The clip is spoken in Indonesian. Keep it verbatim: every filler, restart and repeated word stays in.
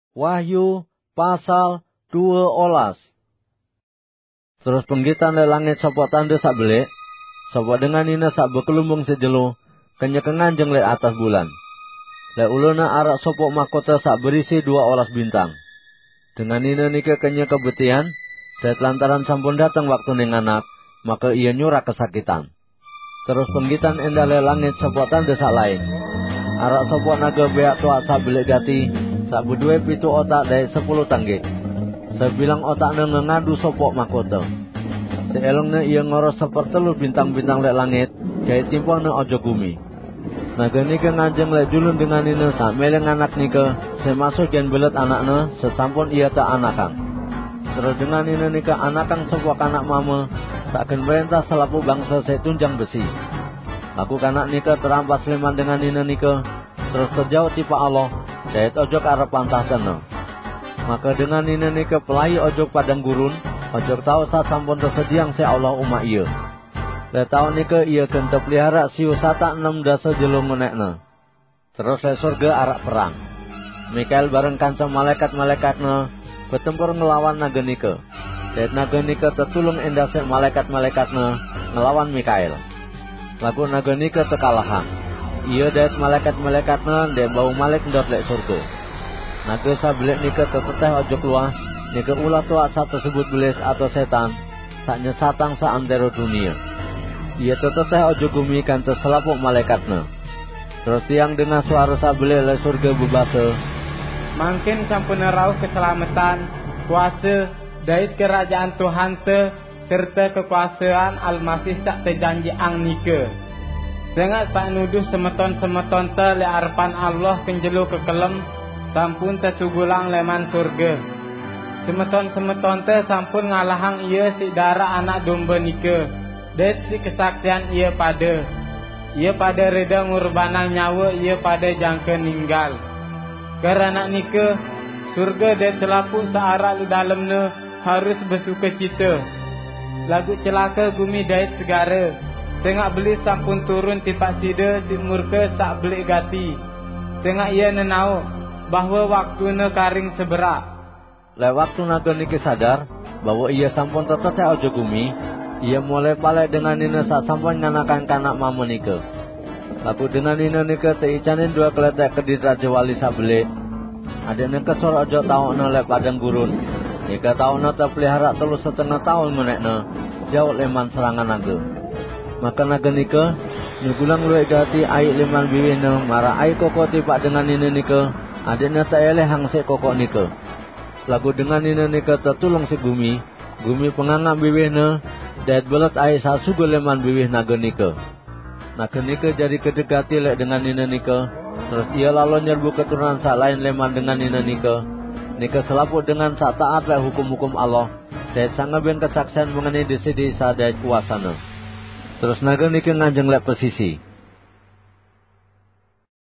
Wahyu pasal dua olas. Terus penggitan le langit sapa tanda sak belik, sapa dengan ina sak bekelumbung sejelo, kenya kenganjeng le atas bulan. Le uluna arak sapa mahkota sak berisi dua olas bintang. Dengan ina nika kenya kebetian, dan lantaran sampun datang waktu ning anak, maka ia nyurak kesakitan. Terus penggitan endah le langit sapa tanda sak lain. Arak sapa naga beak tua sak belik gati, sak bedue pitu otak dari sepuluh tanggik. Sebilang otaknya ngadu sopok mahkota. Seelongnya ia ngoros sepertelu bintang-bintang lek langit, jahit timpangnya ojo bumi. Naga nika nganjeng lek julun dengan ina sak meleng anak nika, semasuk jan belet anaknya, sesampun ia tak anakan. Terus dengan ina nika anakan sopok anak mama, sakken perintah selapu bangsa setunjang besi. Aku kanak nika terampas leman dengan ina nika, terus terjauh tipa Allah, jahit ojok arep pantah tena. Maka dengan ini nika pelai ojok padang gurun, ojok tahu saat sampun tersediang se Allah umat ia. Le tahu nika ia kenta pelihara siu sata enam dasa jelung menekna. Terus le surga arak perang. Mikael bareng kanca malaikat-malaikatna bertempur ngelawan naga nika. Dan naga nika tertulung endah se malaikat-malaikatna ngelawan Mikael. Lagu naga nika tekalahan. Ia dan malaikat-malaikatna dan bau malik ndot lek surga. Naga sabelik nika teteteh ojok luas, nika ulah tua saat tersebut belis atau setan, saknya satang saantero dunia. Ia teteteh ojok bumi kan terselapuk malaikatna. Terus tiang dengan suara sabelik le surga bebasa, mangkin sampun rauh keselamatan, kuasa, dait kerajaan Tuhan te, serta kekuasaan Al-Masih tak terjanji ang nika. Dengat pak nuduh semeton-semeton te le arepan Allah kenjelu kekelem, sampun tersugulang leman surga. Semeton-semeton te sampun ngalahang ia si darah anak domba nika. Det si kesaksian ia pada. Ia pada reda ngurbanang nyawa ia pada jangka ninggal. Karena nika surga det selapu searah di dalamnya harus bersuka cita. Lagu celaka gumi dait segara. Tengah beli sampun turun tipak sida di murka sak beli gati. Tengah ia nenau bahwa waktunya karing seberak. Le waktu naga niki sadar bahwa ia sampun teteteh ojo bumi, ia mulai palek dengan nina saat sampun nganakan kanak mama nika. Laku dengan nina nika teicanin dua keletek kedit raja wali sabelik. Adeknya kesor ojo tahunya le padang gurun. Nika tahunya terpelihara telus setengah tahun menekna, jauh leman serangan naga. Maka naga nika nugulang luwek gati aik leman biwihna marah aik koko tipak dengan nina nika. Adiknya tak eleh hang se kokok nika. Lagu dengan nina nika tertulung si bumi, bumi penganggap biwihna, dait belet air sasugo leman biwih naga nika. Naga nika jadi kedekati lek dengan nina nika, terus ia lalu nyerbu keturunan sak lain leman dengan nina nika. Nika selaput dengan sak taat lek hukum-hukum Allah, dait sangaben kesaksian mengenai desi desa dait kuasana. Terus naga nika nganjeng lek pesisi.